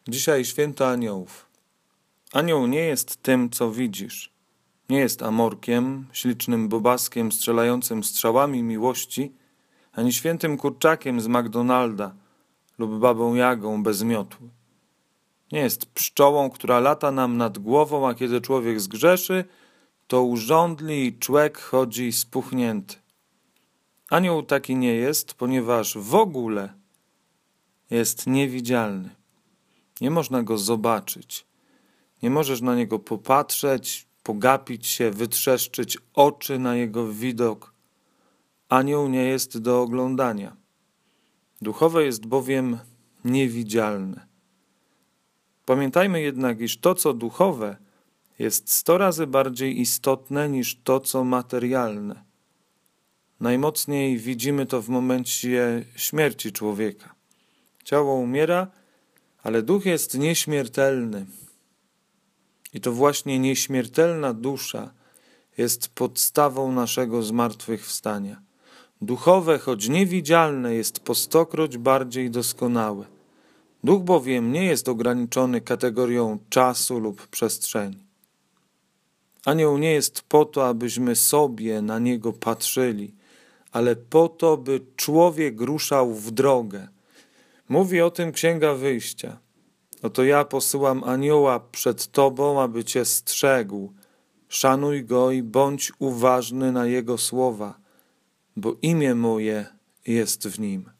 Dzisiaj święto aniołów. Anioł nie jest tym, co widzisz. Nie jest amorkiem, ślicznym bobaskiem strzelającym strzałami miłości, ani świętym kurczakiem z McDonalda lub babą Jagą bez miotły. Nie jest pszczołą, która lata nam nad głową, a kiedy człowiek zgrzeszy, to urządli i człek chodzi spuchnięty. Anioł taki nie jest, ponieważ w ogóle jest niewidzialny. Nie można go zobaczyć. Nie możesz na niego popatrzeć, pogapić się, wytrzeszczyć oczy na jego widok. Anioł nie jest do oglądania. Duchowe jest bowiem niewidzialne. Pamiętajmy jednak, iż to, co duchowe, jest 100 razy bardziej istotne niż to, co materialne. Najmocniej widzimy to w momencie śmierci człowieka. Ciało umiera, ale duch jest nieśmiertelny. I to właśnie nieśmiertelna dusza jest podstawą naszego zmartwychwstania. Duchowe, choć niewidzialne, jest po 100-kroć bardziej doskonałe. Duch bowiem nie jest ograniczony kategorią czasu lub przestrzeni. Anioł nie jest po to, abyśmy sobie na niego patrzyli, ale po to, by człowiek ruszał w drogę. Mówi o tym Księga Wyjścia. Oto ja posyłam anioła przed tobą, aby cię strzegł. Szanuj go i bądź uważny na jego słowa, bo imię moje jest w nim.